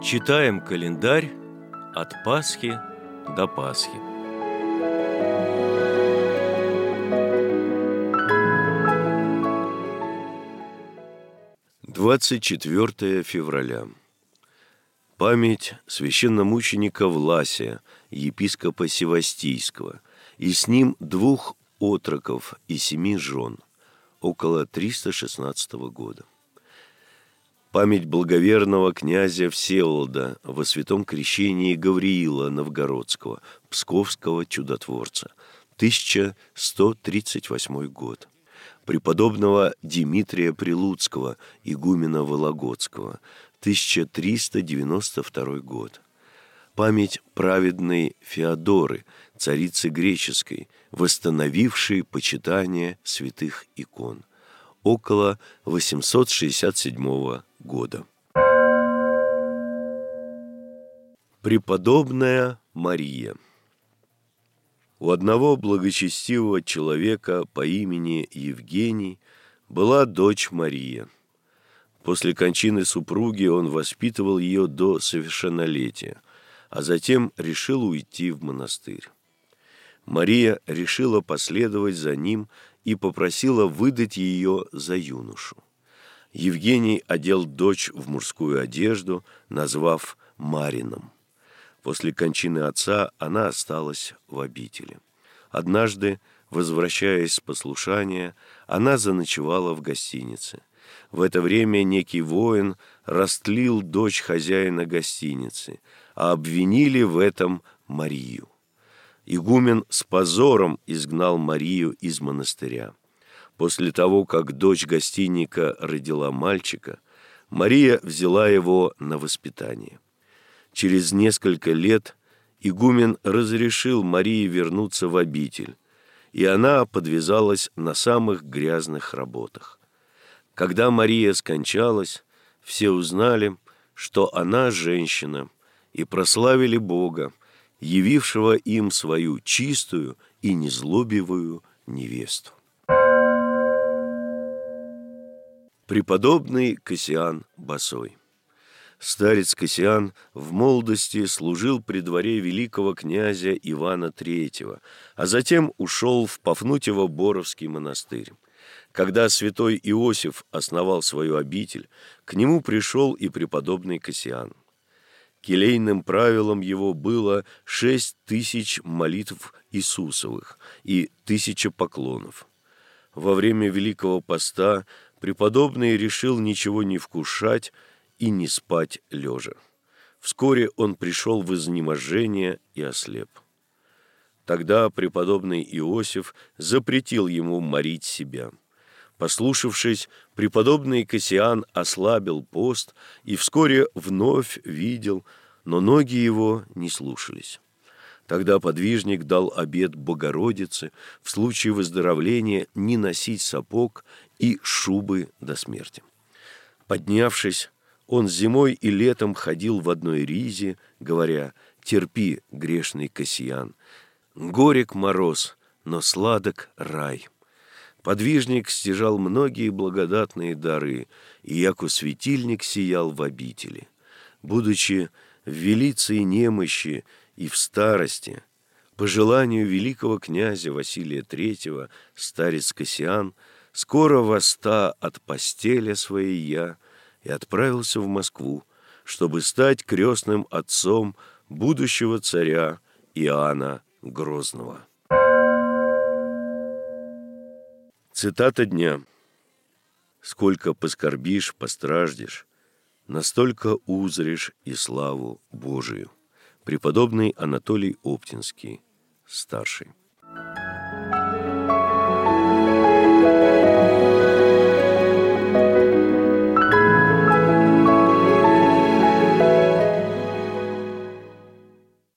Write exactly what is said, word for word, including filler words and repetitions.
Читаем календарь от Пасхи до Пасхи. двадцать четвёртое февраля. Память священномученика Власия, епископа Севастийского, и с ним двух отроков и семи жен, около триста шестнадцатого года. Память благоверного князя Всеволода во святом крещении Гавриила Новгородского, псковского чудотворца, тысяча сто тридцать восьмой год. Преподобного Дмитрия Прилуцкого, игумена Вологодского, тысяча триста девяносто второй год. Память праведной Феодоры, царицы греческой, восстановившей почитание святых икон, около восемьсот шестьдесят седьмого года. Преподобная Мария. У одного благочестивого человека по имени Евгений была дочь Мария. После кончины супруги он воспитывал ее до совершеннолетия, а затем решил уйти в монастырь. Мария решила последовать за ним и попросила выдать ее за юношу. Евгений одел дочь в мужскую одежду, назвав Марином. После кончины отца она осталась в обители. Однажды, возвращаясь с послушания, она заночевала в гостинице. В это время некий воин растлил дочь хозяина гостиницы, а обвинили в этом Марию. Игумен с позором изгнал Марию из монастыря. После того, как дочь гостинника родила мальчика, Мария взяла его на воспитание. Через несколько лет игумен разрешил Марии вернуться в обитель, и она подвязалась на самых грязных работах. Когда Мария скончалась, все узнали, что она женщина, и прославили Бога, явившего им свою чистую и незлобивую невесту. Преподобный Кассиан Басой. Старец Кассиан в молодости служил при дворе великого князя Ивана Третьего, а затем ушел в Пафнутьево-Боровский монастырь. Когда святой Иосиф основал свою обитель, к нему пришел и преподобный Кассиан. Келейным правилом его было шесть тысяч молитв Иисусовых и тысяча поклонов. Во время Великого Поста преподобный решил ничего не вкушать и не спать лежа. Вскоре он пришел в изнеможение и ослеп. Тогда преподобный Иосиф запретил ему морить себя. Послушавшись, преподобный Кассиан ослабил пост и вскоре вновь видел, но ноги его не слушались. Тогда подвижник дал обет Богородице в случае выздоровления не носить сапог и шубы до смерти. Поднявшись, он зимой и летом ходил в одной ризе, говоря: «Терпи, грешный Кассиан, горек мороз, но сладок рай». Подвижник стяжал многие благодатные дары, и яко светильник сиял в обители. Будучи в велице немощи и в старости, по желанию великого князя Василия Третьего, старец Кассиан скоро восста от постеля своей я и отправился в Москву, чтобы стать крестным отцом будущего царя Иоанна Грозного. Цитата дня. «Сколько поскорбишь, постраждешь, настолько узришь и славу Божию». Преподобный Анатолий Оптинский, старший.